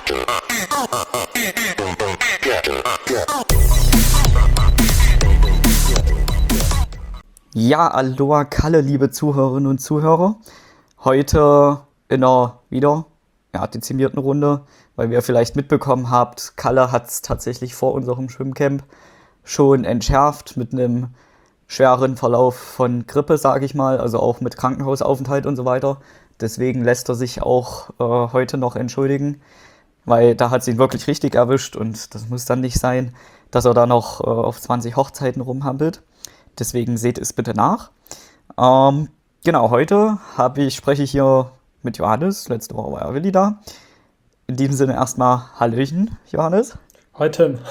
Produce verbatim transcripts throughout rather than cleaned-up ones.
Ja, Aloha Kalle, liebe Zuhörerinnen und Zuhörer. Heute in einer wieder ja, dezimierten Runde, weil ihr vielleicht mitbekommen habt, Kalle hat es tatsächlich vor unserem Schwimmcamp schon entschärft mit einem schweren Verlauf von Grippe, sage ich mal, also auch mit Krankenhausaufenthalt und so weiter. Deswegen lässt er sich auch äh, heute noch entschuldigen, weil da hat es ihn wirklich richtig erwischt und das muss dann nicht sein, dass er da noch äh, auf zwanzig Hochzeiten rumhampelt. Deswegen seht es bitte nach. Ähm, genau, heute habe ich, spreche ich hier mit Johannes. Letzte Woche war ja Willi da. In diesem Sinne erstmal Hallöchen, Johannes. Heute.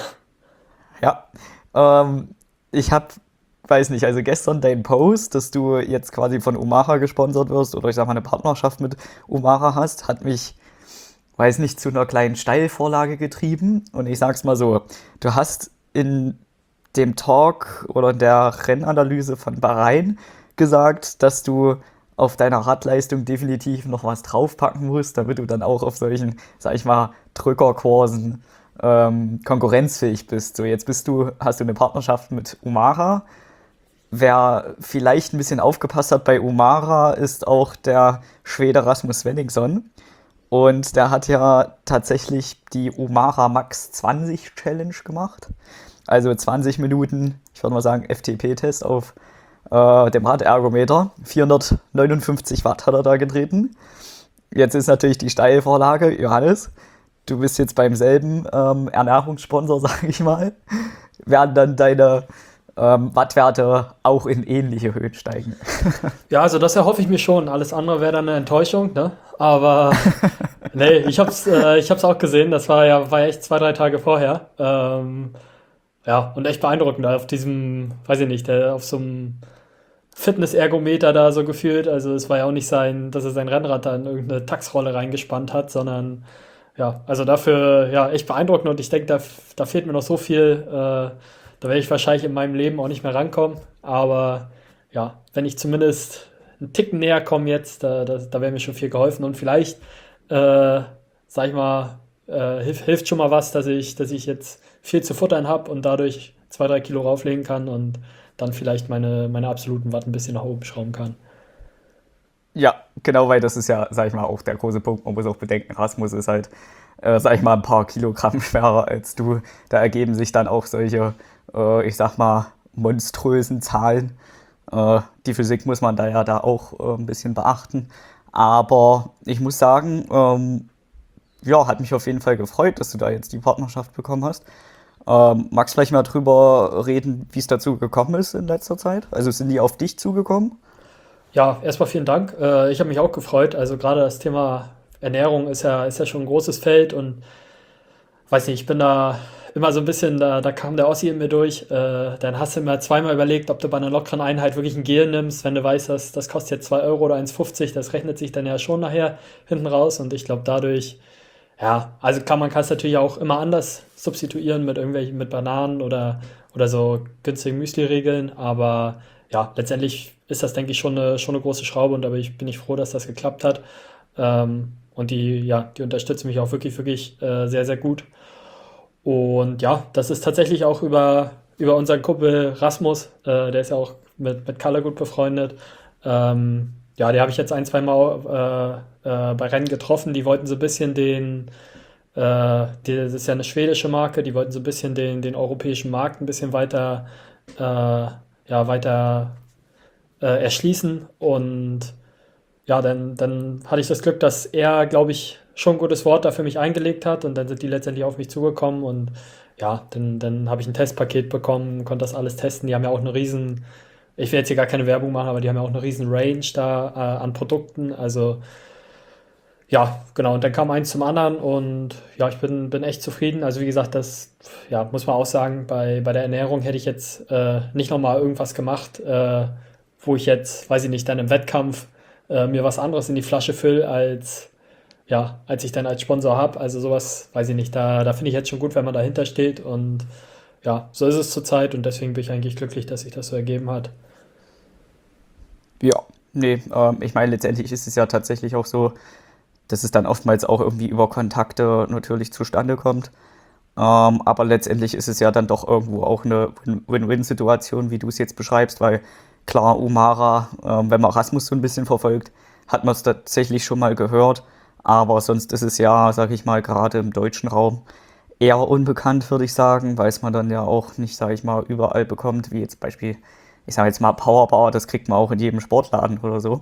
Ja, ähm, ich habe, weiß nicht, also gestern dein Post, dass du jetzt quasi von Omara gesponsert wirst oder ich sag mal eine Partnerschaft mit Omara hast, hat mich, weiß nicht, zu einer kleinen Steilvorlage getrieben. Und ich sag's mal so, du hast in dem Talk oder in der Rennanalyse von Bahrain gesagt, dass du auf deiner Radleistung definitiv noch was draufpacken musst, damit du dann auch auf solchen, sag ich mal, Drückerkursen ähm, konkurrenzfähig bist. So, jetzt bist du, hast du eine Partnerschaft mit Omara. Wer vielleicht ein bisschen aufgepasst hat bei Omara, ist auch der Schwede Rasmus Svenningsson. Und der hat ja tatsächlich die Omara Max zwanzig Challenge gemacht. Also zwanzig Minuten, ich würde mal sagen, F T P-Test auf äh, dem Radergometer. vierhundertneunundfünfzig Watt hat er da getreten. Jetzt ist natürlich die Steilvorlage, Johannes, du bist jetzt beim selben ähm, Ernährungssponsor, sage ich mal. Werden dann deine ähm, Wattwerte auch in ähnliche Höhen steigen? Ja, also das erhoffe ich mir schon. Alles andere wäre dann eine Enttäuschung, ne? Aber nee, ich hab's, äh, ich hab's auch gesehen. Das war ja, war ja echt zwei, drei Tage vorher. Ähm, ja, und echt beeindruckend auf diesem, weiß ich nicht, der, auf so einem Fitness-Ergometer da so gefühlt. Also es war ja auch nicht sein, dass er sein Rennrad da in irgendeine Taxrolle reingespannt hat, sondern ja, also dafür ja echt beeindruckend und ich denke, da, da fehlt mir noch so viel. Äh, da werde ich wahrscheinlich in meinem Leben auch nicht mehr rankommen. Aber ja, wenn ich zumindest einen Ticken näher komme jetzt, da, da, da wäre mir schon viel geholfen. Und vielleicht, äh, sag ich mal, äh, hilft, hilft schon mal was, dass ich, dass ich jetzt viel zu futtern habe und dadurch zwei, drei Kilo rauflegen kann und dann vielleicht meine, meine absoluten Watt ein bisschen nach oben schrauben kann. Ja, genau, weil das ist ja, sag ich mal, auch der große Punkt. Man muss auch bedenken, Rasmus ist halt, äh, sag ich mal, ein paar Kilogramm schwerer als du. Da ergeben sich dann auch solche, äh, ich sag mal, monströsen Zahlen. Äh, die Physik muss man da ja da auch äh, ein bisschen beachten. Aber ich muss sagen, ähm, ja, hat mich auf jeden Fall gefreut, dass du da jetzt die Partnerschaft bekommen hast. Ähm, magst du vielleicht mal drüber reden, wie es dazu gekommen ist in letzter Zeit? Also sind die auf dich zugekommen? Ja, erstmal vielen Dank. Äh, ich habe mich auch gefreut. Also gerade das Thema Ernährung ist ja, ist ja schon ein großes Feld und weiß nicht, ich bin da immer so ein bisschen, da, da kam der Ossi in mir durch. Äh, dann hast du immer zweimal überlegt, ob du bei einer lockeren Einheit wirklich ein Gel nimmst, wenn du weißt, dass das kostet jetzt zwei Euro oder eins fünfzig, das rechnet sich dann ja schon nachher hinten raus und ich glaube dadurch, ja, also kann man kann es natürlich auch immer anders substituieren mit irgendwelchen, mit Bananen oder, oder so günstigen Müsli-Regeln, aber ja, letztendlich ist das, denke ich, schon eine, schon eine große Schraube und da bin ich, bin ich froh, dass das geklappt hat. Ähm, und die, ja, die unterstützen mich auch wirklich, wirklich äh, sehr, sehr gut. Und ja, das ist tatsächlich auch über, über unseren Kumpel Rasmus, äh, der ist ja auch mit, mit Kalle gut befreundet. Ähm, ja, die habe ich jetzt ein, zwei Mal äh, äh, bei Rennen getroffen. Die wollten so ein bisschen den, äh, die, das ist ja eine schwedische Marke, die wollten so ein bisschen den, den europäischen Markt ein bisschen weiter, äh, ja, weiter äh, erschließen. Und ja, dann, dann hatte ich das Glück, dass er, glaube ich, schon ein gutes Wort da für mich eingelegt hat und dann sind die letztendlich auf mich zugekommen und ja, dann, dann habe ich ein Testpaket bekommen, konnte das alles testen. Die haben ja auch eine riesen, ich will jetzt hier gar keine Werbung machen, aber die haben ja auch eine riesen Range da äh, an Produkten. Also ja, genau, und dann kam eins zum anderen und ja, ich bin, bin echt zufrieden. Also wie gesagt, das ja, muss man auch sagen, bei, bei der Ernährung hätte ich jetzt äh, nicht nochmal irgendwas gemacht, äh, wo ich jetzt, weiß ich nicht, dann im Wettkampf äh, mir was anderes in die Flasche fülle, als, ja, als ich dann als Sponsor habe. Also sowas, weiß ich nicht, da, da finde ich jetzt schon gut, wenn man dahinter steht und ja, so ist es zurzeit und deswegen bin ich eigentlich glücklich, dass sich das so ergeben hat. Ja, nee, ähm, ich meine, letztendlich ist es ja tatsächlich auch so, dass es dann oftmals auch irgendwie über Kontakte natürlich zustande kommt. Ähm, aber letztendlich ist es ja dann doch irgendwo auch eine Win- Win-Win-Situation, wie du es jetzt beschreibst, weil klar, Umara, ähm, wenn man Rasmus so ein bisschen verfolgt, hat man es tatsächlich schon mal gehört. Aber sonst ist es ja, sag ich mal, gerade im deutschen Raum eher unbekannt, würde ich sagen, weil es man dann ja auch nicht, sag ich mal, überall bekommt, wie jetzt Beispiel, ich sage jetzt mal Powerbar, das kriegt man auch in jedem Sportladen oder so.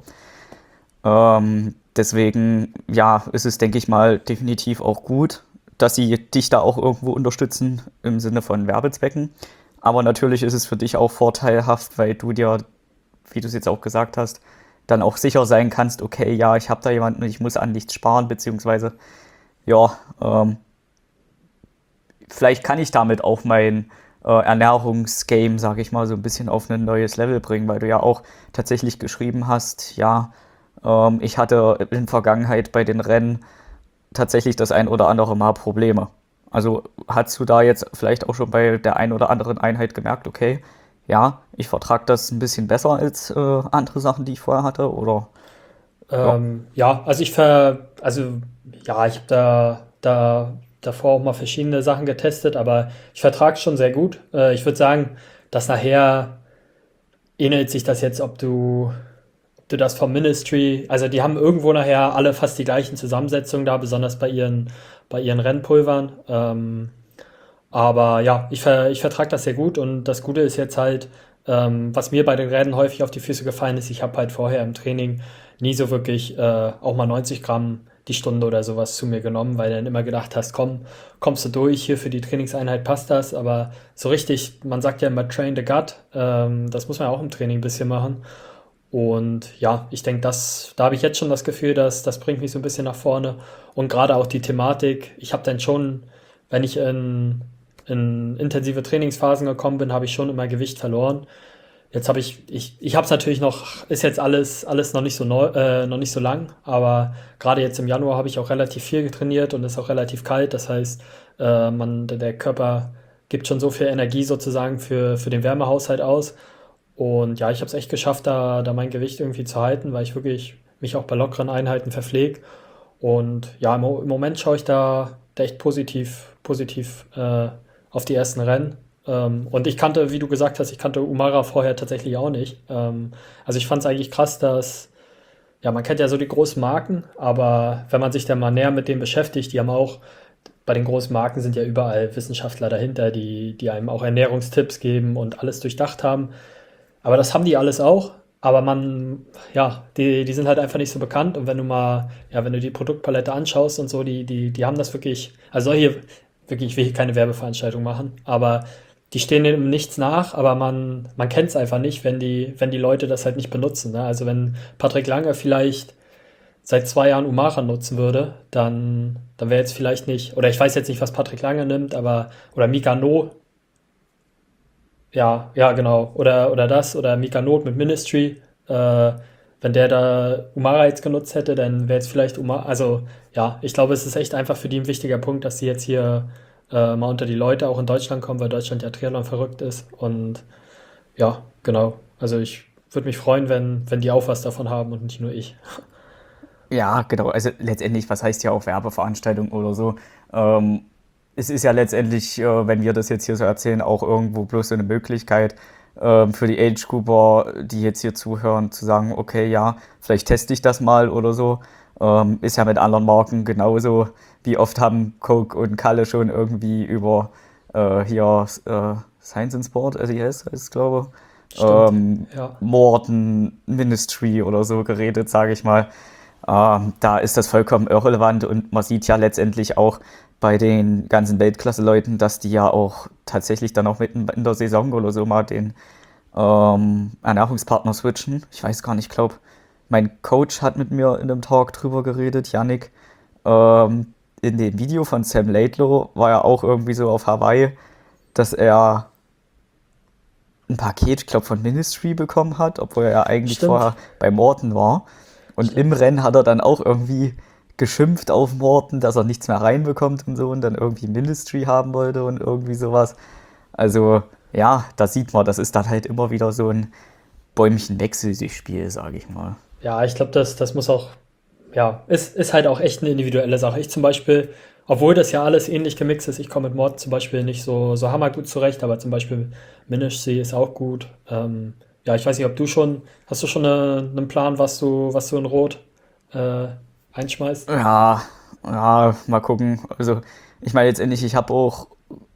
Ähm, deswegen, ja, ist es, denke ich mal, definitiv auch gut, dass sie dich da auch irgendwo unterstützen im Sinne von Werbezwecken. Aber natürlich ist es für dich auch vorteilhaft, weil du dir, wie du es jetzt auch gesagt hast, dann auch sicher sein kannst, okay, ja, ich habe da jemanden und ich muss an nichts sparen, beziehungsweise, ja, ähm, vielleicht kann ich damit auch mein äh, Ernährungsgame, sage ich mal, so ein bisschen auf ein neues Level bringen, weil du ja auch tatsächlich geschrieben hast, ja, ähm, ich hatte in der Vergangenheit bei den Rennen tatsächlich das ein oder andere Mal Probleme. Also hast du da jetzt vielleicht auch schon bei der ein oder anderen Einheit gemerkt, okay, ja, ich vertrage das ein bisschen besser als äh, andere Sachen, die ich vorher hatte, oder ja, Ähm, ja, also ich ver, also ja, ich habe da, da davor auch mal verschiedene Sachen getestet, aber ich vertrage es schon sehr gut. Äh, ich würde sagen, dass nachher ähnelt sich das jetzt, ob du, ob du das vom Ministry, also die haben irgendwo nachher alle fast die gleichen Zusammensetzungen da, besonders bei ihren, bei ihren Rennpulvern. Ähm, aber ja, ich, ver, ich vertrage das sehr gut und das Gute ist jetzt halt, ähm, was mir bei den Rennen häufig auf die Füße gefallen ist, ich habe halt vorher im Training nie so wirklich äh, auch mal neunzig Gramm die Stunde oder sowas zu mir genommen, weil du dann immer gedacht hast, komm, kommst du durch, hier für die Trainingseinheit passt das, aber so richtig, man sagt ja immer train the gut, ähm, das muss man ja auch im Training ein bisschen machen. Und ja, ich denke, das, da habe ich jetzt schon das Gefühl, dass das bringt mich so ein bisschen nach vorne. Und gerade auch die Thematik, ich habe dann schon, wenn ich in, in intensive Trainingsphasen gekommen bin, habe ich schon immer Gewicht verloren. Jetzt habe ich, ich, ich habe es natürlich noch, ist jetzt alles, alles noch nicht so neu, äh, noch nicht so lang, aber gerade jetzt im Januar habe ich auch relativ viel trainiert und es ist auch relativ kalt. Das heißt, äh, man, der der Körper gibt schon so viel Energie sozusagen für, für den Wärmehaushalt aus. Und ja, ich habe es echt geschafft, da, da mein Gewicht irgendwie zu halten, weil ich wirklich mich auch bei lockeren Einheiten verpflege. Und ja, im, Mo- im Moment schaue ich da, da echt positiv, positiv äh, auf die ersten Rennen. Ähm, und ich kannte, wie du gesagt hast, ich kannte Umara vorher tatsächlich auch nicht. Ähm, also ich fand es eigentlich krass, dass, ja, man kennt ja so die großen Marken, aber wenn man sich dann mal näher mit denen beschäftigt, die haben auch, bei den großen Marken sind ja überall Wissenschaftler dahinter, die, die einem auch Ernährungstipps geben und alles durchdacht haben. Aber das haben die alles auch. Aber man, ja, die, die sind halt einfach nicht so bekannt. Und wenn du mal, ja, wenn du die Produktpalette anschaust und so, die, die, die haben das wirklich, also soll hier wirklich, ich will hier keine Werbeveranstaltung machen, aber die stehen dem nichts nach, aber man, man kennt es einfach nicht, wenn die, wenn die Leute das halt nicht benutzen. Ne? Also wenn Patrick Lange vielleicht seit zwei Jahren Umara nutzen würde, dann, dann wäre jetzt vielleicht nicht, oder ich weiß jetzt nicht, was Patrick Lange nimmt, aber, oder Mika No, ja, ja, genau. Oder, oder das, oder Mika Not mit Ministry. Äh, wenn der da Umara jetzt genutzt hätte, dann wäre jetzt vielleicht Umara. Also, ja, ich glaube, es ist echt einfach für die ein wichtiger Punkt, dass die jetzt hier äh, mal unter die Leute auch in Deutschland kommen, weil Deutschland ja Triathlon verrückt ist. Und ja, genau. Also, ich würde mich freuen, wenn, wenn die auch was davon haben und nicht nur ich. ja, genau. Also letztendlich, was heißt ja auch Werbeveranstaltung oder so? Ähm, es ist ja letztendlich, äh, wenn wir das jetzt hier so erzählen, auch irgendwo bloß so eine Möglichkeit ähm, für die Age-Grouper, die jetzt hier zuhören, zu sagen, okay, ja, vielleicht teste ich das mal oder so. Ähm, ist ja mit anderen Marken genauso. Wie oft haben Coke und Kalle schon irgendwie über äh, hier äh, Science and Sport, S I S heißt es, glaube ich, Stimmt. ähm, Ja, Morton Ministry oder so geredet, sage ich mal. Ähm, da ist das vollkommen irrelevant und man sieht ja letztendlich auch bei den ganzen Weltklasse-Leuten, dass die ja auch tatsächlich dann auch mitten in der Saison oder so mal den ähm, Ernährungspartner switchen. Ich weiß gar nicht, ich glaube, mein Coach hat mit mir in einem Talk drüber geredet, Yannick. Ähm, in dem Video von Sam Laidlow war er auch irgendwie so auf Hawaii, dass er ein Paket, ich glaube, von Ministry bekommen hat, obwohl er ja eigentlich stimmt. vorher bei Morton war. Und im Stimmt. Rennen hat er dann auch irgendwie geschimpft auf Morton, dass er nichts mehr reinbekommt und so und dann irgendwie Ministry haben wollte und irgendwie sowas. Also ja, da sieht man, das ist dann halt immer wieder so ein Bäumchen-Wechsel-Spiel, sage ich mal. Ja, ich glaube, das, das muss auch, ja, ist, ist halt auch echt eine individuelle Sache. Ich zum Beispiel, obwohl das ja alles ähnlich gemixt ist, ich komme mit Mord zum Beispiel nicht so, so hammergut zurecht, aber zum Beispiel Minishsee ist auch gut. Ähm, ja, ich weiß nicht, ob du schon, hast du schon eine, einen Plan, was du, was du in Rot äh, einschmeißt? Ja, ja, mal gucken. Also, ich meine letztendlich, ich habe auch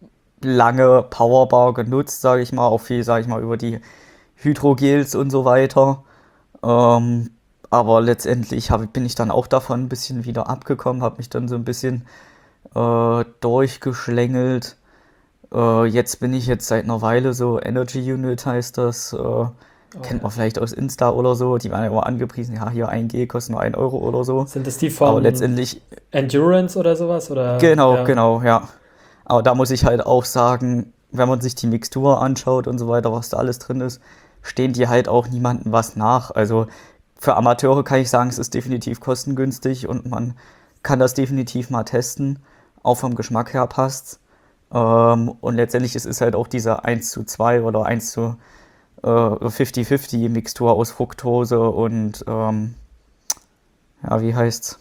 lange Powerbar genutzt, sage ich mal, auch viel, sage ich mal, über die Hydrogels und so weiter. Ähm, aber letztendlich hab, bin ich dann auch davon ein bisschen wieder abgekommen, habe mich dann so ein bisschen äh, durchgeschlängelt. Äh, jetzt bin ich jetzt seit einer Weile so Energy Unit heißt das. Äh, Oh kennt ja. man vielleicht aus Insta oder so. Die werden ja immer angepriesen, ja, hier ein G kostet nur ein Euro oder so. Sind es die Aber von letztendlich, Endurance oder sowas? Oder genau, ja. genau, ja. Aber da muss ich halt auch sagen, wenn man sich die Mixtur anschaut und so weiter, was da alles drin ist, stehen die halt auch niemandem was nach. Also für Amateure kann ich sagen, es ist definitiv kostengünstig und man kann das definitiv mal testen. Auch vom Geschmack her passt. Ähm, und letztendlich ist es halt auch diese eins zu zwei oder eins zu äh, fünfzig fünfzig Mixtur aus Fructose und ähm, ja, wie heißt's?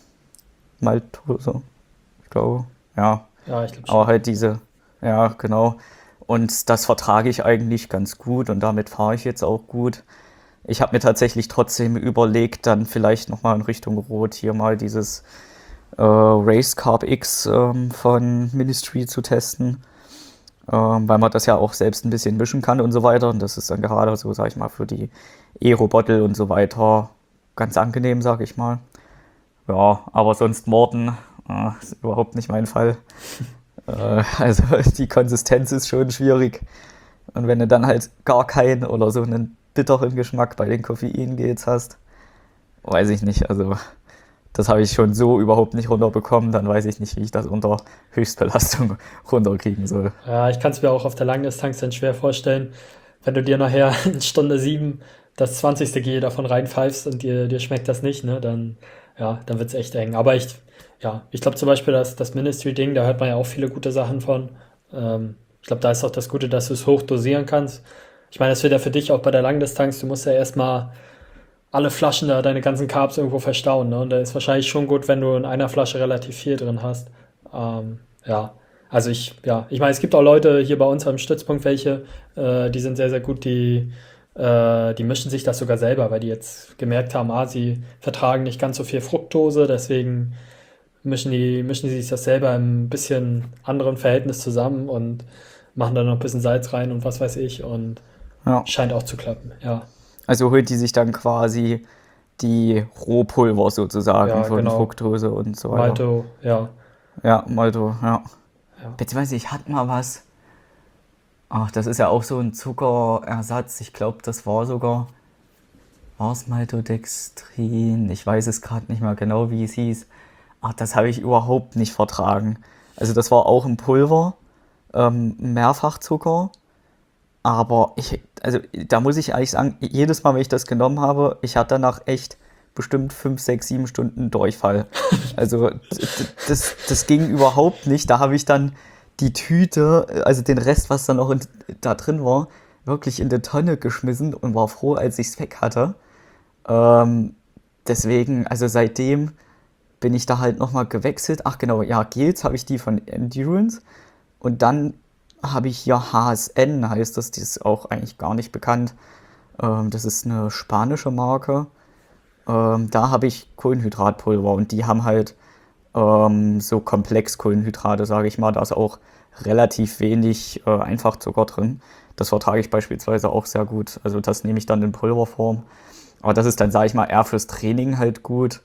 Maltose, ich glaube. Ja, Ja, ich glaube aber schon. halt diese, ja, genau. Und das vertrage ich eigentlich ganz gut und damit fahre ich jetzt auch gut. Ich habe mir tatsächlich trotzdem überlegt, dann vielleicht nochmal in Richtung Rot hier mal dieses äh, Race Carb X ähm, von Ministry zu testen, ähm, weil man das ja auch selbst ein bisschen mischen kann und so weiter. Und das ist dann gerade so, sag ich mal, für die Aero-Bottle und so weiter ganz angenehm, sag ich mal. Ja, aber sonst Morten äh, ist überhaupt nicht mein Fall. Äh, also die Konsistenz ist schon schwierig. Und wenn du dann halt gar keinen oder so einen bitteren Geschmack bei den Koffeingels hast, weiß ich nicht. Also das habe ich schon so überhaupt nicht runterbekommen. Dann weiß ich nicht, wie ich das unter Höchstbelastung runterkriegen soll. Ja, ich kann es mir auch auf der Langdistanz dann schwer vorstellen, wenn du dir nachher in Stunde sieben das zwanzigste G davon reinpfeifst und dir, dir schmeckt das nicht, ne, dann, ja, dann wird's echt eng. Aber ich, ja, ich glaube zum Beispiel, dass das Ministry-Ding, da hört man ja auch viele gute Sachen von. Ähm, ich glaube, da ist auch das Gute, dass du es hoch dosieren kannst. Ich meine, das wird ja für dich auch bei der Langdistanz, du musst ja erstmal alle Flaschen da, deine ganzen Carbs irgendwo verstauen, ne? Und da ist wahrscheinlich schon gut, wenn du in einer Flasche relativ viel drin hast. Ähm, ja, also ich, ja, ich meine, es gibt auch Leute hier bei uns am Stützpunkt welche, äh, die sind sehr, sehr gut, die, äh, die mischen sich das sogar selber, weil die jetzt gemerkt haben, ah, sie vertragen nicht ganz so viel Fructose, deswegen mischen die, mischen die sich das selber im bisschen anderen Verhältnis zusammen und machen dann noch ein bisschen Salz rein und was weiß ich und Ja. scheint auch zu klappen, ja. Also holt die sich dann quasi die Rohpulver sozusagen Ja, von genau. Fructose und so weiter. Malto, ja, Ja, Malto, ja. ja. Beziehungsweise ich hatte mal was. Ach, das ist ja auch so ein Zuckerersatz. Ich glaube, das war sogar, war es Maltodextrin? Ich weiß es gerade nicht mehr genau, wie es hieß. Ach, das habe ich überhaupt nicht vertragen. Also das war auch ein Pulver, ähm, Mehrfachzucker. Aber ich, also da muss ich ehrlich sagen, jedes Mal, wenn ich das genommen habe, ich hatte danach echt bestimmt fünf, sechs, sieben Stunden Durchfall. Also d- d- das, das ging überhaupt nicht. Da habe ich dann die Tüte, also den Rest, was da noch in, da drin war, wirklich in die Tonne geschmissen und war froh, als ich es weg hatte. Ähm, deswegen, also seitdem bin ich da halt nochmal gewechselt. Ach genau, ja, Gels habe ich die von Endurance. Und dann habe ich hier H S N, heißt das, die ist auch eigentlich gar nicht bekannt. Ähm, das ist eine spanische Marke. Ähm, da habe ich Kohlenhydratpulver und die haben halt ähm, so Komplex-Kohlenhydrate, sage ich mal. Da ist auch relativ wenig äh, Einfachzucker drin. Das vertrage ich beispielsweise auch sehr gut. Also das nehme ich dann in Pulverform. Aber das ist dann, sage ich mal, eher fürs Training halt gut.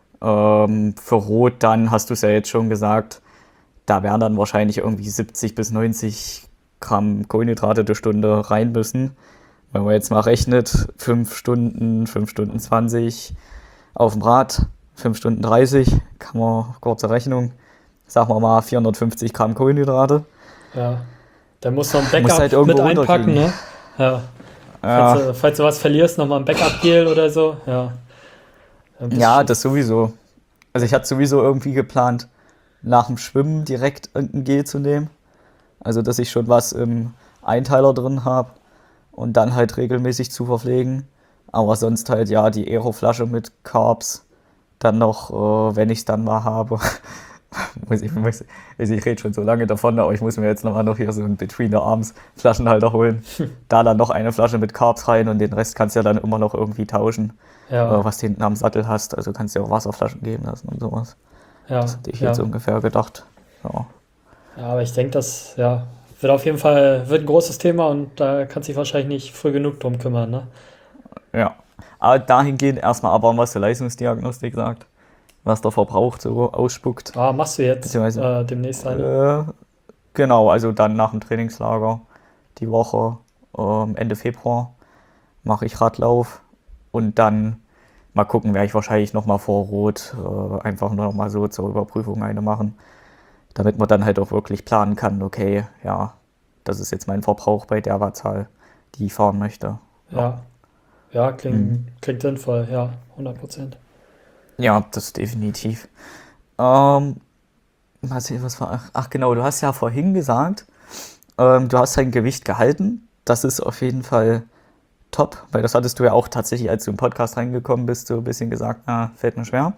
Ähm, für Rot dann, hast du es ja jetzt schon gesagt, da werden dann wahrscheinlich irgendwie siebzig bis neunzig Gramm Kohlenhydrate die Stunde rein müssen. Wenn man jetzt mal rechnet, fünf Stunden, fünf Stunden zwanzig auf dem Rad, fünf Stunden dreißig, kann man, kurze Rechnung, sagen wir mal vierhundertfünfzig Gramm Kohlenhydrate. Ja. Dann musst du noch ein Muss halt Backup mit irgendwo einpacken, runterkriegen. ne? Ja. Falls Ja, du, falls du was verlierst, nochmal ein Backup-Gel oder so. Ja. Dann bist ja, du. das sowieso. Also ich hatte sowieso irgendwie geplant, nach dem Schwimmen direkt irgendein Gel zu nehmen. Also dass ich schon was im Einteiler drin habe und dann halt regelmäßig zu verpflegen. Aber sonst halt ja die Aeroflasche mit Carbs, dann noch, äh, wenn ich es dann mal habe, muss ich, muss, also ich rede schon so lange davon, aber ich muss mir jetzt nochmal noch hier so einen Between the Arms Flaschenhalter holen. Da dann noch eine Flasche mit Carbs rein und den Rest kannst du ja dann immer noch irgendwie tauschen, äh, Ja, was du hinten am Sattel hast. Also kannst du ja auch Wasserflaschen geben lassen und sowas. Das ja, hatte ich jetzt ja. ungefähr gedacht. Ja. Ja, aber ich denke, das ja, wird auf jeden Fall wird ein großes Thema und da kannst du dich wahrscheinlich nicht früh genug drum kümmern, ne? Ja. Aber dahingehend erstmal aber, was die Leistungsdiagnostik sagt, was der Verbrauch so ausspuckt. Ah, machst du jetzt Beziehungsweise, äh, demnächst eine? äh, genau, also dann nach dem Trainingslager die Woche, ähm, Ende Februar, mache ich Radlauf und dann mal gucken, werde ich wahrscheinlich nochmal vor Rot äh, einfach nur nochmal so zur Überprüfung eine machen, damit man dann halt auch wirklich planen kann, okay, ja, das ist jetzt mein Verbrauch bei der Wattzahl, die ich fahren möchte. Ja, Ja, ja, hm. klingt, klingt sinnvoll, ja, hundert Prozent. Ja, das definitiv. Ähm, was, was war, ach, ach genau, du hast ja vorhin gesagt, ähm, du hast dein Gewicht gehalten. Das ist auf jeden Fall top, weil das hattest du ja auch tatsächlich, als du im Podcast reingekommen bist, so ein bisschen gesagt, na, fällt mir schwer.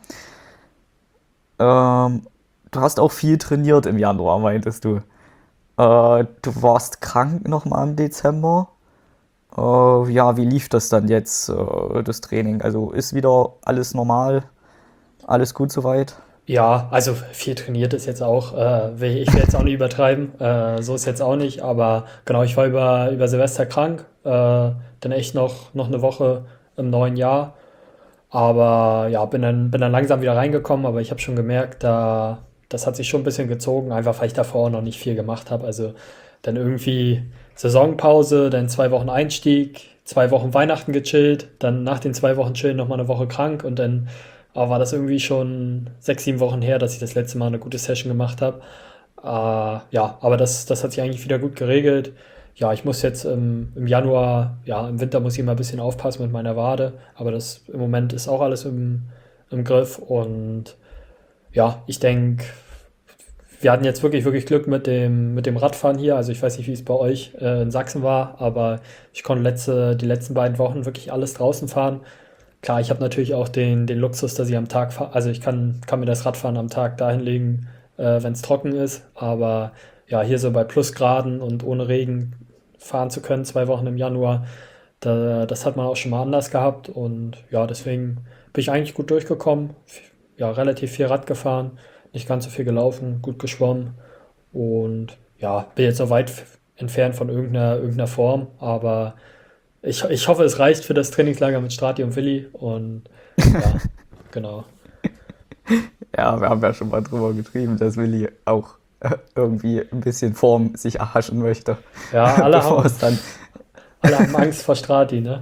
Ähm, Du hast auch viel trainiert im Januar, meintest du. Äh, du warst krank nochmal im Dezember. Äh, ja, wie lief das dann jetzt, äh, das Training? Also ist wieder alles normal, alles gut soweit? Ja, also viel trainiert ist jetzt auch, äh, will- ich will jetzt auch nicht übertreiben, äh, so ist jetzt auch nicht, aber genau, ich war über, über Silvester krank, äh, dann echt noch, noch eine Woche im neuen Jahr, aber ja, bin dann, bin dann langsam wieder reingekommen, aber ich habe schon gemerkt, da, das hat sich schon ein bisschen gezogen, einfach weil ich davor noch nicht viel gemacht habe, also dann irgendwie Saisonpause, dann zwei Wochen Einstieg, zwei Wochen Weihnachten gechillt, dann nach den zwei Wochen Chillen nochmal eine Woche krank und dann aber war das irgendwie schon sechs, sieben Wochen her, dass ich das letzte Mal eine gute Session gemacht habe. Äh, ja, aber das, das hat sich eigentlich wieder gut geregelt. Ja, ich muss jetzt im, im Januar, ja, im Winter muss ich mal ein bisschen aufpassen mit meiner Wade, aber das im Moment ist auch alles im, im Griff und ja, ich denke, wir hatten jetzt wirklich, wirklich Glück mit dem, mit dem Radfahren hier. Also ich weiß nicht, wie es bei euch äh, in Sachsen war, aber ich konnte letzte, die letzten beiden Wochen wirklich alles draußen fahren. Klar, ich habe natürlich auch den, den Luxus, dass ich am Tag fahre. Also ich kann, kann mir das Radfahren am Tag dahin legen, äh, wenn es trocken ist. Aber ja, hier so bei Plusgraden und ohne Regen fahren zu können, zwei Wochen im Januar, da, das hat man auch schon mal anders gehabt. Und ja, deswegen bin ich eigentlich gut durchgekommen. Ja, relativ viel Rad gefahren, nicht ganz so viel gelaufen, gut geschwommen. Und ja, bin jetzt noch weit f- entfernt von irgendeiner, irgendeiner Form. Aber ich, ich hoffe, es reicht für das Trainingslager mit Strati und Willi. Und ja, genau. Ja, wir haben ja schon mal drüber geschrieben, dass Willi auch äh, irgendwie ein bisschen Form sich erhaschen möchte, Ja, alle bevor es haben, dann, alle haben Angst vor Strati, ne?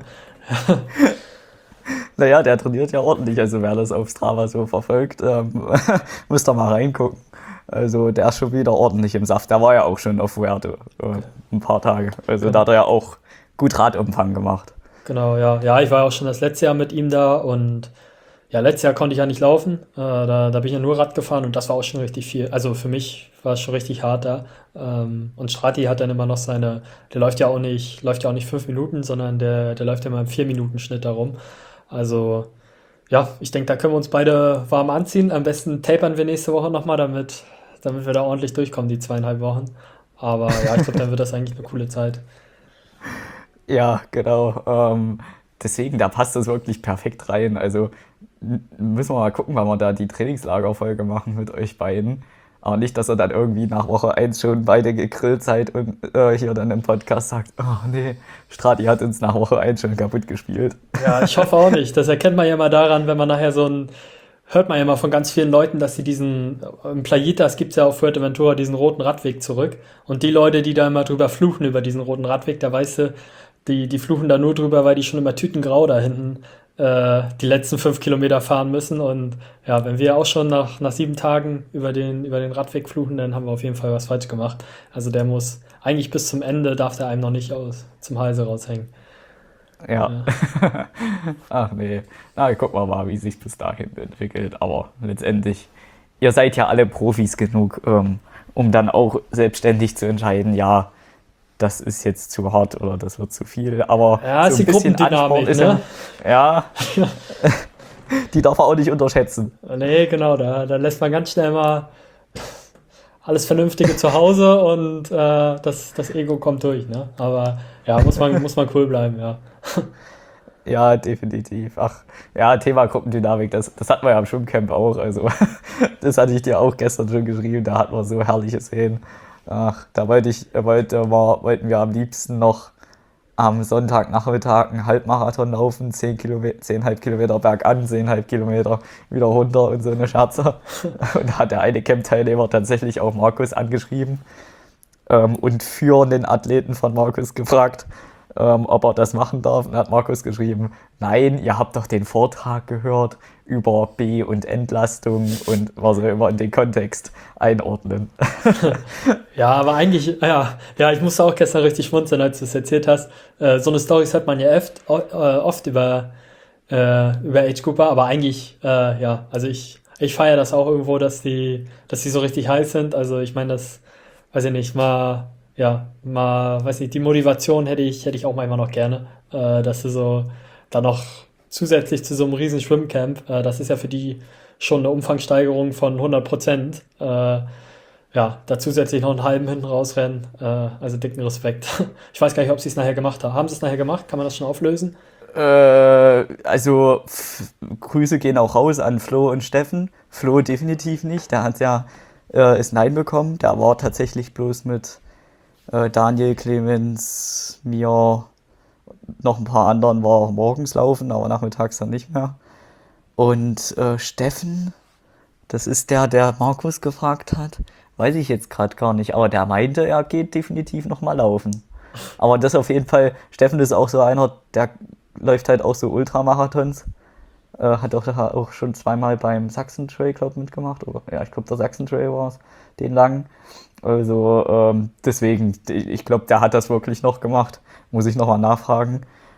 naja, der trainiert ja ordentlich, also wer das auf Strava so verfolgt, ähm, muss da mal reingucken. Also der ist schon wieder ordentlich im Saft, der war ja auch schon auf Fuerte, äh, ein paar Tage, also da Gen hat er ja auch gut Radumfang gemacht. genau, ja. Ja, ich war auch schon das letzte Jahr mit ihm da und ja, letztes Jahr konnte ich ja nicht laufen. Äh, da, da bin ich ja nur Rad gefahren und das war auch schon richtig viel. Also für mich war es schon richtig hart da. Ähm, und Strati hat dann immer noch seine, der läuft ja auch nicht, läuft ja auch nicht fünf Minuten, sondern der, der läuft ja immer im vier Minuten Schnitt darum. Also ja, ich denke, da können wir uns beide warm anziehen. Am besten tapern wir nächste Woche nochmal, damit, damit wir da ordentlich durchkommen, die zweieinhalb Wochen. Aber ja, ich glaube, dann wird das eigentlich eine coole Zeit. Ja, genau. Ähm, deswegen, da passt das wirklich perfekt rein. Also n- müssen wir mal gucken, wann wir da die Trainingslagerfolge machen mit euch beiden. Aber nicht, dass ihr dann irgendwie nach Woche eins schon beide gegrillt seid und äh, hier dann im Podcast sagt, oh nee, Strati hat uns nach Woche eins schon kaputt gespielt. Ja, ich hoffe auch nicht. Das erkennt man ja mal daran, wenn man nachher so ein, hört man ja mal von ganz vielen Leuten, dass sie diesen, im Playitas gibt es ja auf Fuerteventura diesen roten Radweg zurück. Und die Leute, die da immer drüber fluchen über diesen roten Radweg, da weißt du, die, die fluchen da nur drüber, weil die schon immer tütengrau da hinten äh, die letzten fünf Kilometer fahren müssen. Und ja, wenn wir auch schon nach, nach sieben Tagen über den, über den Radweg fluchen, dann haben wir auf jeden Fall was falsch gemacht. Also der muss, eigentlich bis zum Ende darf der einem noch nicht aus, zum Halse raushängen. Ja. Ja, Ach nee. Na, gucken wir mal, wie sich bis dahin entwickelt. Aber letztendlich, ihr seid ja alle Profis genug, ähm, um dann auch selbstständig zu entscheiden, ja, das ist jetzt zu hart oder das wird zu viel. Aber ja so ist ein die bisschen Ansporn Gruppendynamik, ist ne? ja, ja, Die darf er auch nicht unterschätzen. Nee, genau, da, da lässt man ganz schnell mal alles Vernünftige zu Hause und äh, das, das Ego kommt durch, ne? Aber ja, muss man, muss man cool bleiben, ja. Ja, definitiv. Ach, ja, Thema Gruppendynamik, das, das hatten wir ja am Schwimmcamp auch. Also, das hatte ich dir auch gestern schon geschrieben, da hatten wir so herrliche Szenen. Ach, da wollte ich, wollte, war, wollten wir am liebsten noch am Sonntagnachmittag einen Halbmarathon laufen, zehn Kilometer, zehn Komma fünf Kilometer bergan, zehn Komma fünf Kilometer wieder runter und so eine Scherze. Und da hat der eine Camp-Teilnehmer tatsächlich auch Markus angeschrieben ähm, und führenden Athleten von Markus gefragt, ähm, ob er das machen darf. Und hat Markus geschrieben, nein, ihr habt doch den Vortrag gehört über B- und Entlastung und was wir immer in den Kontext einordnen. Ja, aber eigentlich, ja, ja, ich musste auch gestern richtig schmunzeln, als du es erzählt hast. Äh, so eine Storys hört man ja oft, äh, oft über, äh, über Age Cooper, aber eigentlich, äh, ja, also ich, ich feiere das auch irgendwo, dass die, dass die so richtig heiß sind. Also ich meine, das, weiß ich nicht, mal, ja, mal, weiß nicht, die Motivation hätte ich, hätte ich auch manchmal noch gerne, äh, dass du so dann noch zusätzlich zu so einem riesen Schwimmcamp, äh, das ist ja für die schon eine Umfangssteigerung von hundert Prozent, äh, ja, da zusätzlich noch einen halben hinten rausrennen, äh, also dicken Respekt. Ich weiß gar nicht, ob sie es nachher gemacht haben. Haben sie es nachher gemacht? Kann man das schon auflösen? Äh, also f- Grüße gehen auch raus an Flo und Steffen. Flo definitiv nicht, der hat ja äh, ist Nein bekommen. Der war tatsächlich bloß mit äh, Daniel, Clemens, mir, noch ein paar anderen war morgens laufen, aber nachmittags dann nicht mehr. Und äh, Steffen, das ist der, der Markus gefragt hat, weiß ich jetzt gerade gar nicht, aber der meinte, er geht definitiv nochmal laufen. Aber das auf jeden Fall, Steffen ist auch so einer, der läuft halt auch so Ultramarathons. Äh, hat auch, auch schon zweimal beim Sachsen Trail Club mitgemacht. Oder, ja, ich glaube, der Sachsen Trail war es, den langen. Also ähm, deswegen, ich glaube, der hat das wirklich noch gemacht. Muss ich nochmal nachfragen.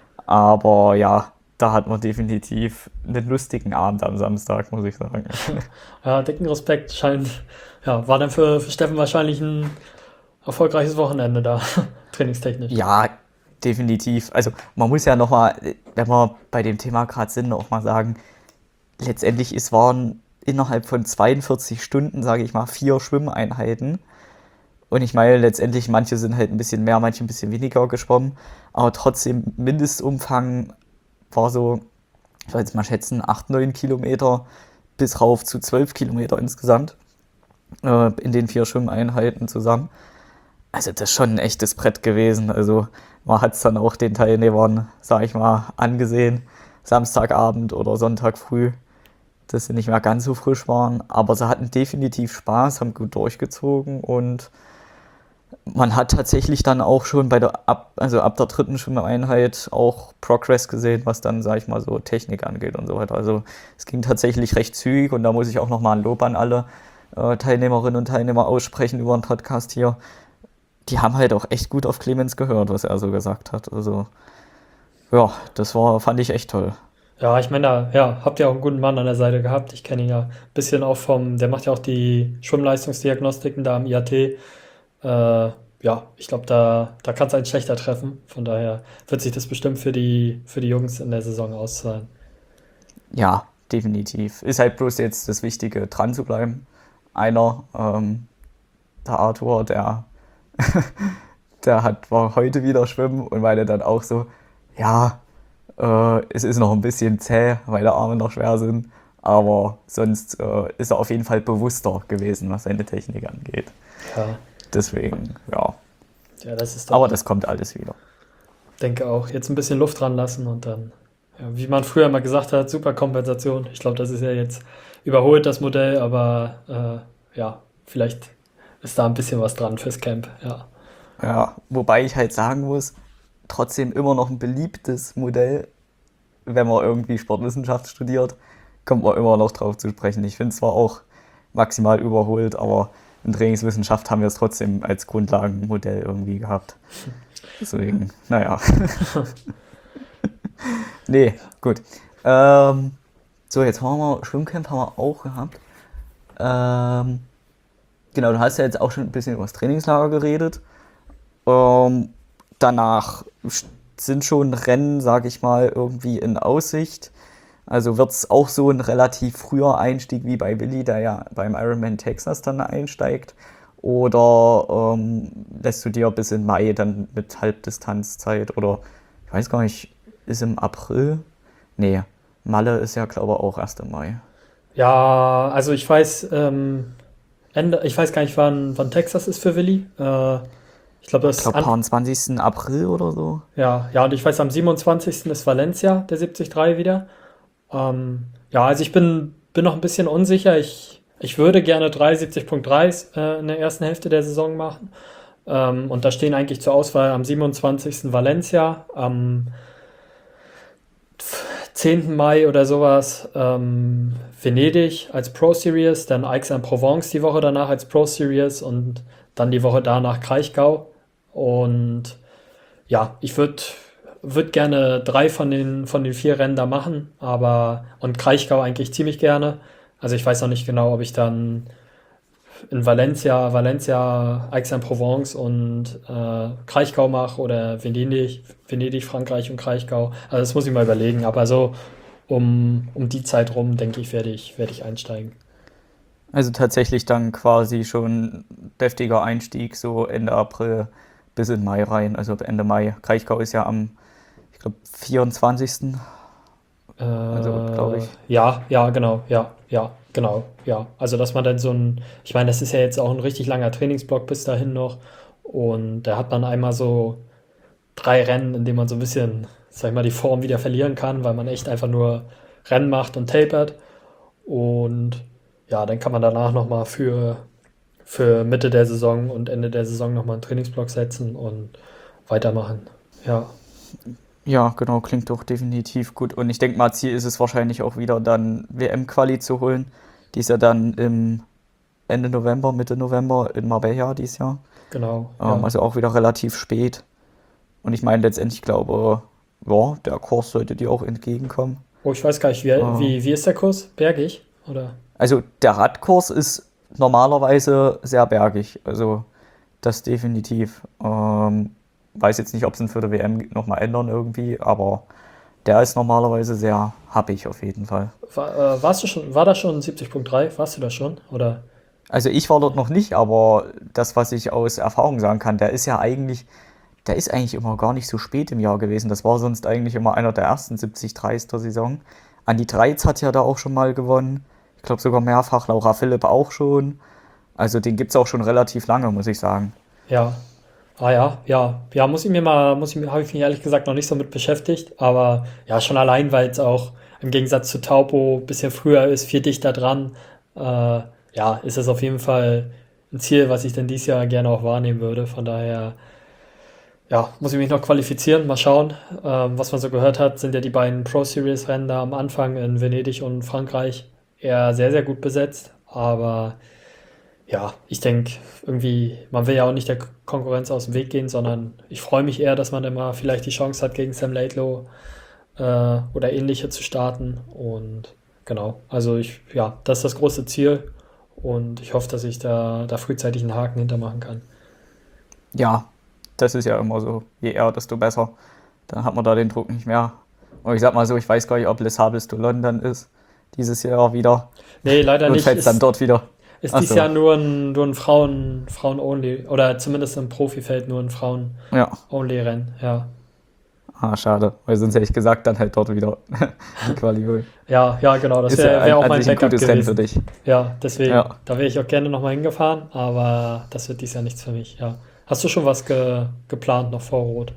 Aber ja, da hat man definitiv einen lustigen Abend am Samstag, muss ich sagen. Ja, dicken Respekt. Scheint, ja, war dann für, für Steffen wahrscheinlich ein erfolgreiches Wochenende da, trainingstechnisch. Ja, definitiv. Also man muss ja nochmal, wenn wir bei dem Thema gerade sind, auch mal sagen, letztendlich es waren innerhalb von zweiundvierzig Stunden, sage ich mal, vier Schwimmeinheiten. Und ich meine, letztendlich, manche sind halt ein bisschen mehr, manche ein bisschen weniger geschwommen. Aber trotzdem, Mindestumfang war so, ich würde jetzt mal schätzen, acht, neun Kilometer bis rauf zu zwölf Kilometer insgesamt äh, in den vier Schwimmeinheiten zusammen. Also das ist schon ein echtes Brett gewesen. Also man hat es dann auch den Teilnehmern, sag ich mal, angesehen, Samstagabend oder Sonntag früh, dass sie nicht mehr ganz so frisch waren. Aber sie hatten definitiv Spaß, haben gut durchgezogen und man hat tatsächlich dann auch schon bei der ab, also ab der dritten Schwimmeinheit auch Progress gesehen, was dann, sag ich mal, so Technik angeht und so weiter. Also es ging tatsächlich recht zügig und da muss ich auch nochmal ein Lob an alle äh, Teilnehmerinnen und Teilnehmer aussprechen über den Podcast hier. Die haben halt auch echt gut auf Clemens gehört, was er so gesagt hat. Also ja, das war, fand ich echt toll. Ja, ich meine, da, ja, habt ihr auch einen guten Mann an der Seite gehabt. Ich kenne ihn ja ein bisschen auch vom, der macht ja auch die Schwimmleistungsdiagnostiken da am I A T. Äh, ja, ich glaube, da, da kann es einen schlechter treffen. Von daher wird sich das bestimmt für die, für die Jungs in der Saison auszahlen. Ja, definitiv. Ist halt bloß jetzt das Wichtige, dran zu bleiben. Einer, ähm, der Arthur, der, der hat, war heute wieder schwimmen und meinte dann auch so, ja, äh, es ist noch ein bisschen zäh, weil die Arme noch schwer sind, aber sonst äh, ist er auf jeden Fall bewusster gewesen, was seine Technik angeht. Ja, Deswegen, ja. ja, das ist Aber doch, das kommt alles wieder. denke auch, jetzt ein bisschen Luft dran lassen und dann, ja, wie man früher mal gesagt hat, super Kompensation. Ich glaube, das ist ja jetzt überholt, das Modell, aber äh, ja, vielleicht ist da ein bisschen was dran fürs Camp, ja. Ja, wobei ich halt sagen muss, trotzdem immer noch ein beliebtes Modell, wenn man irgendwie Sportwissenschaft studiert, kommt man immer noch drauf zu sprechen. Ich finde es zwar auch maximal überholt, aber in Trainingswissenschaft haben wir es trotzdem als Grundlagenmodell irgendwie gehabt. Deswegen, naja. Nee, gut. Ähm, so, jetzt haben wir Schwimmcamp haben wir auch gehabt. Ähm, genau, du hast ja jetzt auch schon ein bisschen über das Trainingslager geredet. Ähm, danach sind schon Rennen, sage ich mal, irgendwie in Aussicht. Also wird es auch so ein relativ früher Einstieg wie bei Willi, der ja beim Ironman Texas dann einsteigt? Oder ähm, lässt du dir bis in Mai dann mit Halbdistanzzeit? Oder ich weiß gar nicht, ist im April? Nee, Malle ist ja, glaube ich, auch erst im Mai. Ja, also ich weiß, ähm, Ende, ich weiß gar nicht, wann, wann Texas ist für Willi. Äh, ich glaube, Ich das ist glaube, an, zwanzigsten April oder so. ja, ja, und ich weiß, am siebenundzwanzigsten ist Valencia, der siebzig Komma drei wieder. Ähm, ja, also ich bin, bin noch ein bisschen unsicher. Ich, ich würde gerne drei siebzig Komma drei äh, in der ersten Hälfte der Saison machen. Ähm, und da stehen eigentlich zur Auswahl am siebenundzwanzigsten Valencia, am zehnten Mai oder sowas ähm, Venedig als Pro Series, dann Aix-en-Provence die Woche danach als Pro Series und dann die Woche danach Kraichgau. Und ja, ich würde würd gerne drei von den, von den vier Rennen da machen, aber und Kraichgau eigentlich ziemlich gerne. Also ich weiß noch nicht genau, ob ich dann in Valencia, Valencia, Aix-en-Provence und äh, Kraichgau mache oder Venedig, Venedig, Frankreich und Kraichgau. Also das muss ich mal überlegen. Aber so um, um die Zeit rum, denke ich, werde ich, werde ich einsteigen. Also tatsächlich dann quasi schon deftiger Einstieg, so Ende April bis in Mai rein. Also Ende Mai. Kraichgau ist ja am, ich glaube, vierundzwanzigsten. Also, glaube Äh, ich. ja, ja, genau, ja, ja, genau, ja. Also, dass man dann so ein, ich meine, das ist ja jetzt auch ein richtig langer Trainingsblock bis dahin noch. Und da hat man einmal so drei Rennen, in denen man so ein bisschen, sag ich mal, die Form wieder verlieren kann, weil man echt einfach nur Rennen macht und tapert. Und ja, dann kann man danach nochmal für, für Mitte der Saison und Ende der Saison nochmal einen Trainingsblock setzen und weitermachen. Ja, Ja, genau, klingt doch definitiv gut. Und ich denke mal, Ziel ist es wahrscheinlich auch wieder dann W M-Quali zu holen. Die ist ja dann im Ende November, Mitte November in Marbella dieses Jahr. genau, Ähm, ja. also auch wieder relativ spät. Und ich meine letztendlich glaube, ja, der Kurs sollte dir auch entgegenkommen. Oh, ich weiß gar nicht, wie, Äh, wie, wie ist der Kurs? Bergig? Oder? also der Radkurs ist normalerweise sehr bergig. Also das definitiv. Ähm, weiß jetzt nicht, ob sie ihn für die W M nochmal ändern irgendwie, aber der ist normalerweise sehr happig auf jeden Fall. War, äh, warst du schon, war das schon siebzig Komma drei? Warst du das schon? Oder? Also ich war dort noch nicht, aber das, was ich aus Erfahrung sagen kann, der ist ja eigentlich, der ist eigentlich immer gar nicht so spät im Jahr gewesen. Das war sonst eigentlich immer einer der ersten siebzig Dreis der Saison. Andi Dreiz hat ja da auch schon mal gewonnen. Ich glaube sogar mehrfach. Laura Philipp auch schon. Also den gibt es auch schon relativ lange, muss ich sagen. Ja. Ah ja, ja. Ja, muss ich mir mal, muss ich mir, habe ich mich ehrlich gesagt noch nicht so mit beschäftigt. Aber ja, schon allein, weil es auch im Gegensatz zu Taupo ein bisschen früher ist, viel dichter dran. Äh, ja, ist es auf jeden Fall ein Ziel, was ich dann dieses Jahr gerne auch wahrnehmen würde. Von daher, ja, muss ich mich noch qualifizieren, mal schauen. Ähm, was man so gehört hat, sind ja die beiden Pro Series Rennen da am Anfang in Venedig und Frankreich eher sehr, sehr gut besetzt. Aber ja, ich denke, irgendwie, man will ja auch nicht der Konkurrenz aus dem Weg gehen, sondern ich freue mich eher, dass man immer vielleicht die Chance hat, gegen Sam Laidlow äh, oder ähnliche zu starten. Und genau, also ich, ja, das ist das große Ziel. Und ich hoffe, dass ich da, da frühzeitig einen Haken hintermachen kann. Ja, das ist ja immer so. Je eher, desto besser. Dann hat man da den Druck nicht mehr. Und ich sag mal so, ich weiß gar nicht, ob Les Sables to London ist. Dieses Jahr wieder. Nee, leider Und nicht. fällt dann Ist, dort wieder. ist dies Achso, Jahr nur ein, nur ein Frauen, Frauen-Only, oder zumindest im Profifeld nur ein ja. Frauen-Only-Rennen, ja. Ah, schade. Weil sonst hätte ich gesagt, dann halt dort wieder die Quali holen. Ja, ja, genau, das Ist ja wäre wär an, auch an mein sich ein Backup gutes Rennen für gewesen. dich. Ja, deswegen, Ja. da wäre ich auch gerne nochmal hingefahren, aber das wird dies Jahr nichts für mich, ja. Hast du schon was ge geplant noch vor Rot?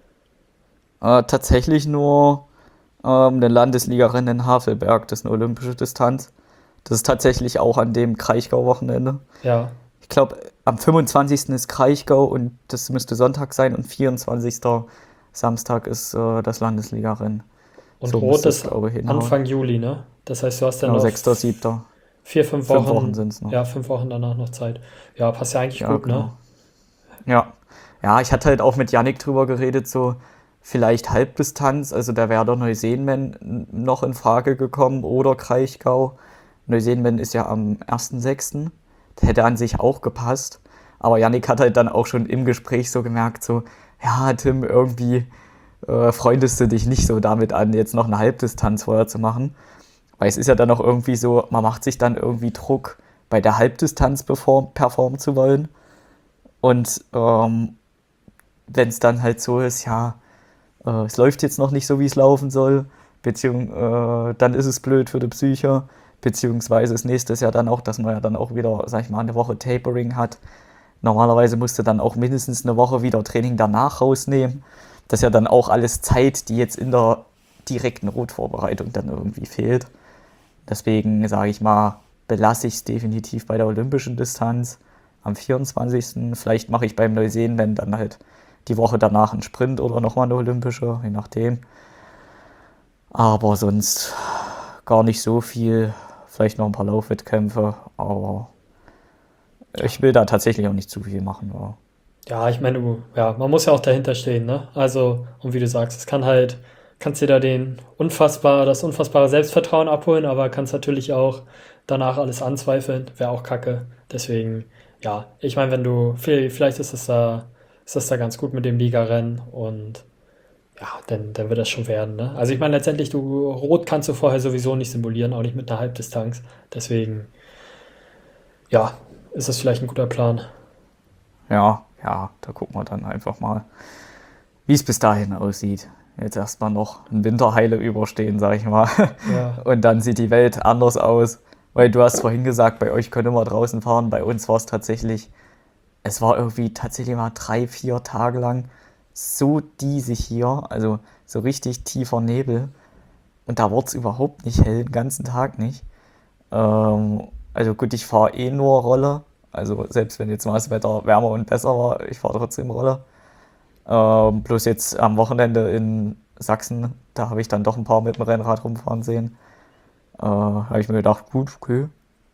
Äh, tatsächlich nur ähm, eine Landesliga-Rennen in Havelberg. Das ist eine olympische Distanz. Das ist tatsächlich auch an dem Kraichgau-Wochenende. Ja. Ich glaube, am fünfundzwanzigsten ist Kraichgau und das müsste Sonntag sein und vierundzwanzigsten Samstag ist äh, das Landesliga-Rennen. Und So Rot müsste es, ist glaube ich, hinhauen. Anfang Juli, ne? Das heißt, du hast dann Genau, noch sechster f- siebter vier, fünf Fünf Wochen Wochen, sind es noch. ja, fünf Wochen danach noch Zeit. Ja, passt ja eigentlich Ja, gut, ne? genau. Ja. Ja, ich hatte halt auch mit Yannick drüber geredet, so vielleicht Halbdistanz. Also da wäre der Neuseenmen noch in Frage gekommen oder Kraichgau. Neuseenmen ist ja am ersten sechsten Der hätte an sich auch gepasst. Aber Yannick hat halt dann auch schon im Gespräch so gemerkt, so, ja, Tim, irgendwie äh, freundest du dich nicht so damit an, jetzt noch eine Halbdistanz vorher zu machen. Weil es ist ja dann auch irgendwie so, man macht sich dann irgendwie Druck, bei der Halbdistanz perform performen zu wollen. Und ähm, wenn es dann halt so ist, ja, äh, es läuft jetzt noch nicht so, wie es laufen soll, beziehungsweise äh, dann ist es blöd für die Psyche, beziehungsweise das nächste ist ja dann auch, dass man ja dann auch wieder, sag ich mal, eine Woche Tapering hat. Normalerweise musst du dann auch mindestens eine Woche wieder Training danach rausnehmen. Das ist ja dann auch alles Zeit, die jetzt in der direkten Rotvorbereitung dann irgendwie fehlt. Deswegen sage ich mal, belasse ich es definitiv bei der olympischen Distanz am vierundzwanzigsten Vielleicht mache ich beim Neuseeland dann halt die Woche danach einen Sprint oder nochmal eine olympische, je nachdem. Aber sonst gar nicht so viel. Vielleicht noch ein paar Laufwettkämpfe, aber ich will da tatsächlich auch nicht zu viel machen. Ja. Ja, ich meine, du, ja, man muss ja auch dahinter stehen, ne? Also, und wie du sagst, es kann halt, kannst dir da den unfassbar, das unfassbare Selbstvertrauen abholen, aber kannst natürlich auch danach alles anzweifeln, wäre auch kacke. Deswegen, ja, ich meine, wenn du, viel- vielleicht ist es da, ist das da ganz gut mit dem Ligarennen und ja, dann, dann wird das schon werden, ne? Also ich meine, letztendlich, du, Rot kannst du vorher sowieso nicht simulieren, auch nicht mit einer Halbdistanz. Deswegen, ja, ist das vielleicht ein guter Plan. Ja, ja, da gucken wir dann einfach mal, wie es bis dahin aussieht. Jetzt erstmal noch ein Winterheile überstehen, sag ich mal. Ja, Und dann sieht die Welt anders aus. Weil du hast vorhin gesagt, bei euch können wir draußen fahren. Bei uns war es tatsächlich, es war irgendwie tatsächlich mal drei, vier Tage lang so diesig hier. Also so richtig tiefer Nebel. Und da wurde es überhaupt nicht hell, den ganzen Tag nicht. Ähm, also gut, ich fahre eh nur Rolle. Also selbst wenn jetzt mal das Wetter wärmer und besser war, ich fahre trotzdem Rolle. Ähm, bloß jetzt am Wochenende in Sachsen, da habe ich dann doch ein paar mit dem Rennrad rumfahren sehen. Äh, habe ich mir gedacht, gut, okay.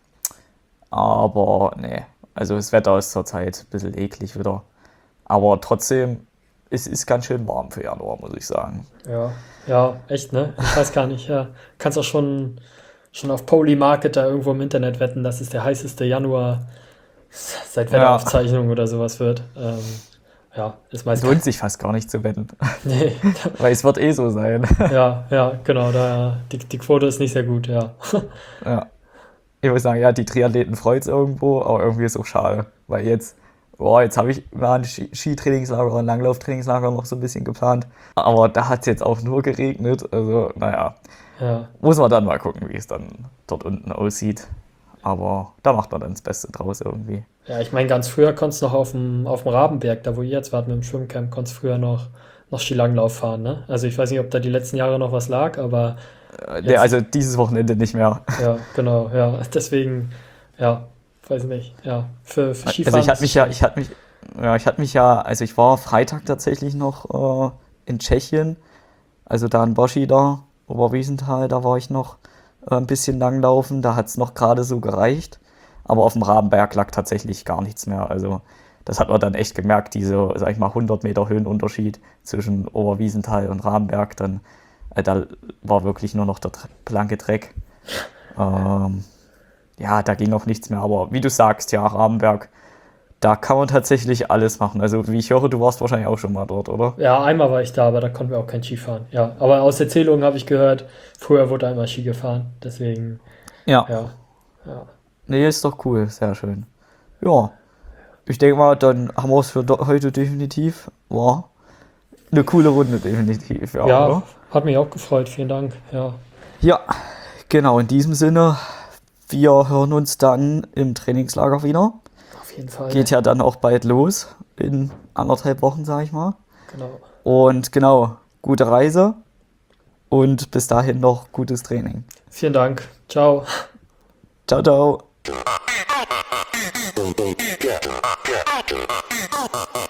Aber nee, also das Wetter ist zurzeit ein bisschen eklig wieder. Aber trotzdem, es ist ganz schön warm für Januar, muss ich sagen. ja, ja, echt, ne? Ich weiß gar nicht, ja. Kannst auch schon, schon auf Polymarket da irgendwo im Internet wetten, dass es der heißeste Januar seit Ja, Wetteraufzeichnung oder sowas wird. Ähm, ja, ist meist. lohnt sich fast gar nicht zu wetten, Nee, weil es wird eh so sein. ja, ja, genau, da, die, die Quote ist nicht sehr gut, ja. Ja. Ich muss sagen, ja, die Triathleten freut es irgendwo, aber irgendwie ist es auch schade, weil jetzt, boah, jetzt habe ich mal ein Ski- Skitrainingslager, ein Langlauftrainingslager noch so ein bisschen geplant, aber da hat es jetzt auch nur geregnet, also naja, Ja, muss man dann mal gucken, wie es dann dort unten aussieht, aber da macht man dann das Beste draus irgendwie. ja, ich meine, ganz früher konntest du noch auf dem, auf dem Rabenberg, da wo ihr jetzt wart mit dem Schwimmcamp, konntest früher noch, noch Skilanglauf fahren, ne? Also ich weiß nicht, ob da die letzten Jahre noch was lag, aber Äh, nee, jetzt, also dieses Wochenende nicht mehr. ja, genau, ja, deswegen, ja, weiß nicht, ja, für, für Also Skifahren ich ist hatte es mich ja, schon, ich hatte mich, ja, ich hatte mich ja, also ich war Freitag tatsächlich noch äh, in Tschechien, also da in Boschi da, Oberwiesenthal, da war ich noch äh, ein bisschen langlaufen, da hat es noch gerade so gereicht, aber auf dem Rabenberg lag tatsächlich gar nichts mehr, also das hat man dann echt gemerkt, diese, sag ich mal, hundert Meter Höhenunterschied zwischen Oberwiesenthal und Rabenberg, dann, äh, da war wirklich nur noch der Dre- blanke Dreck. Ähm, ja, da ging auch nichts mehr, aber wie du sagst, ja, Rabenberg, da kann man tatsächlich alles machen. Also, wie ich höre, du warst wahrscheinlich auch schon mal dort, oder? ja, einmal war ich da, aber da konnten wir auch kein Ski fahren, ja, aber aus Erzählungen habe ich gehört, früher wurde einmal Ski gefahren, deswegen, Ja. ja, ja, Nee, ist doch cool, sehr schön. Ja, ich denke mal, dann haben wir es für do- heute definitiv. War eine coole Runde, definitiv, ja, ja, oder? hat mich auch gefreut, vielen Dank, ja, Ja, genau, in diesem Sinne, wir hören uns dann im Trainingslager wieder. auf jeden Fall, Geht ja dann auch bald los, in anderthalb Wochen, sag ich mal. genau. Und genau, gute Reise und bis dahin noch gutes Training. Vielen Dank, ciao. Ciao, ciao.